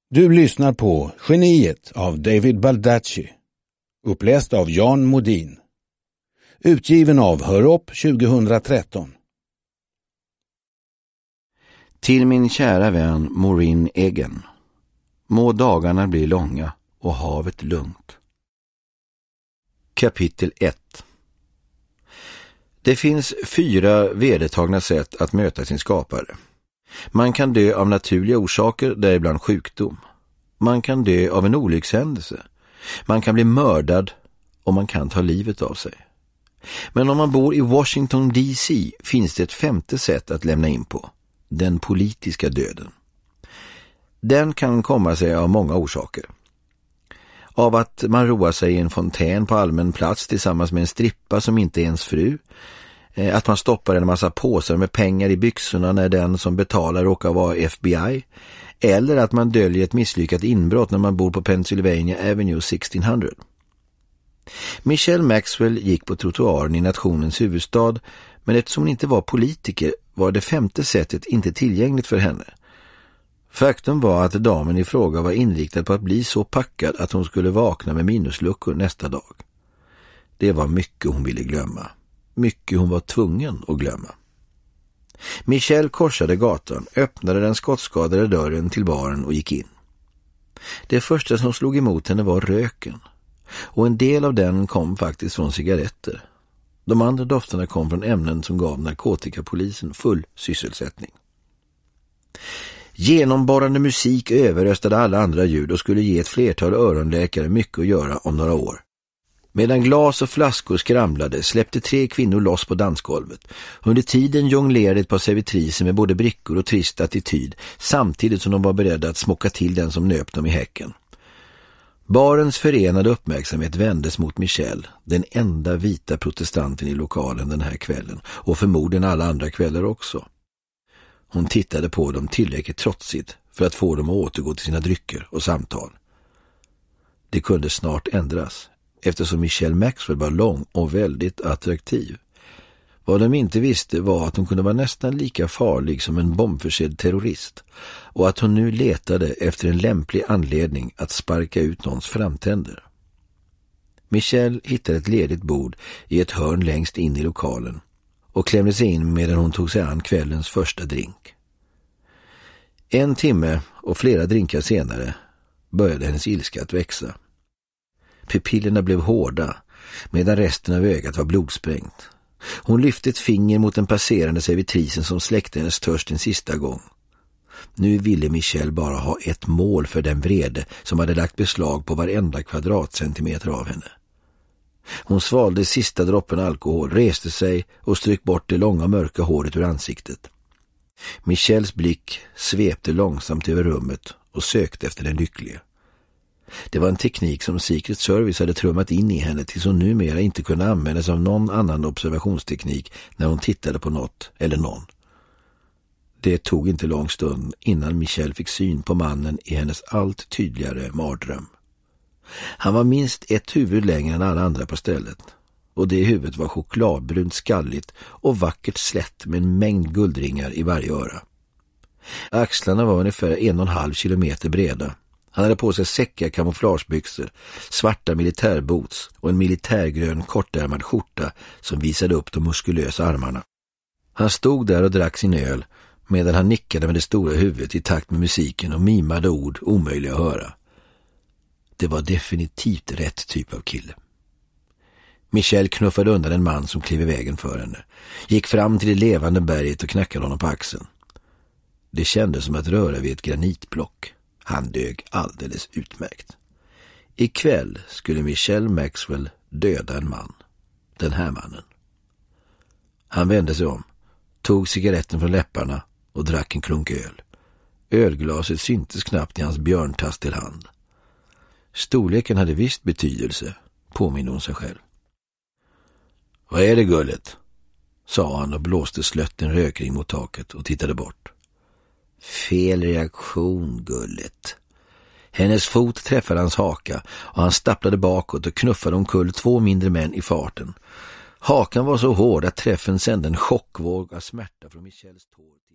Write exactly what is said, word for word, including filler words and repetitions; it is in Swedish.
Du lyssnar på Geniet av David Baldacci, uppläst av Jan Modin. Utgiven av Hörop tjugohundratretton. Till min kära vän Maureen Egan. Må dagarna bli långa och havet lugnt. Kapitel ett. Det finns fyra vedertagna sätt att möta sin skapare. Man kan dö av naturliga orsaker, däribland sjukdom. Man kan dö av en olyckshändelse. Man kan bli mördad och man kan ta livet av sig. Men om man bor i Washington D C finns det ett femte sätt att lämna in på. Den politiska döden. Den kan komma sig av många orsaker. Av att man roar sig i en fontän på allmän plats tillsammans med en strippa som inte är ens fru. Att man stoppar en massa påsar med pengar i byxorna när den som betalar råkar vara F B I. Eller att man döljer ett misslyckat inbrott när man bor på Pennsylvania Avenue sexton hundred. Michelle Maxwell gick på trottoaren i nationens huvudstad, men eftersom hon inte var politiker var det femte sättet inte tillgängligt för henne. Faktum var att damen i fråga var inriktad på att bli så packad att hon skulle vakna med minusluckor nästa dag. Det var mycket hon ville glömma. Mycket hon var tvungen att glömma. Michelle korsade gatan, öppnade den skottskadade dörren till baren och gick in. Det första som slog emot henne var röken. Och en del av den kom faktiskt från cigaretter. De andra dofterna kom från ämnen som gav narkotikapolisen full sysselsättning. Genomborrande musik överröstade alla andra ljud och skulle ge ett flertal öronläkare mycket att göra om några år. Medan glas och flaskor skramlade släppte tre kvinnor loss på dansgolvet. Under tiden jonglerade ett par servitriser med både brickor och trist attityd, samtidigt som de var beredda att smocka till den som nöp dem i häcken. Barens förenade uppmärksamhet vändes mot Michelle, den enda vita protestanten i lokalen den här kvällen, och förmodligen alla andra kvällar också. Hon tittade på dem tillräckligt trotsigt för att få dem att återgå till sina drycker och samtal. Det kunde snart ändras, eftersom Michelle Maxwell var lång och väldigt attraktiv. Vad de inte visste var att hon kunde vara nästan lika farlig som en bombförsedd terrorist, och att hon nu letade efter en lämplig anledning att sparka ut någons framtänder. Michelle hittade ett ledigt bord i ett hörn längst in i lokalen och klämde sig in medan hon tog sig an kvällens första drink. En timme och flera drinkar senare började hennes ilska att växa. Pupillerna blev hårda medan resten av ögat var blodsprängt. Hon lyfte ett finger mot den passerande servitrisen som släckte hennes törst en sista gång. Nu ville Michelle bara ha ett mål för den vrede som hade lagt beslag på varenda kvadratcentimeter av henne. Hon svalde sista droppen alkohol, reste sig och strök bort det långa mörka håret ur ansiktet. Michelles blick svepte långsamt över rummet och sökte efter den lyckliga. Det var en teknik som Secret Service hade trummat in i henne tills hon numera inte kunde användas av någon annan observationsteknik när hon tittade på något eller någon. Det tog inte lång stund innan Michelle fick syn på mannen i hennes allt tydligare mardröm. Han var minst ett huvud längre än alla andra på stället, och det huvudet var chokladbrunt skalligt och vackert slätt med en mängd guldringar i varje öra. Axlarna var ungefär en och en halv kilometer breda. Han hade på sig säcka kamouflagebyxor, svarta militärboots och en militärgrön kortärmad skjorta som visade upp de muskulösa armarna. Han stod där och drack sin öl medan han nickade med det stora huvudet i takt med musiken och mimade ord omöjliga att höra. Det var definitivt rätt typ av kille. Michelle knuffade undan en man som klev i vägen för henne, gick fram till det levande berget och knackade honom på axeln. Det kändes som att röra vid ett granitblock. Han dög alldeles utmärkt. Ikväll skulle Michelle Maxwell döda en man. Den här mannen. Han vände sig om, tog cigaretten från läpparna och drack en klunk öl. Ölglaset syntes knappt i hans björntass till hand. Storleken hade visst betydelse, påminner hon sig själv. Vad är det, gullet? Sa han och blåste slött en rökring mot taket och tittade bort. Fel reaktion, gullet. Hennes fot träffade hans haka och han stapplade bakåt och knuffade omkull två mindre män i farten. Hakan var så hård att träffen sände en chockvåg av smärta från Michelles tår.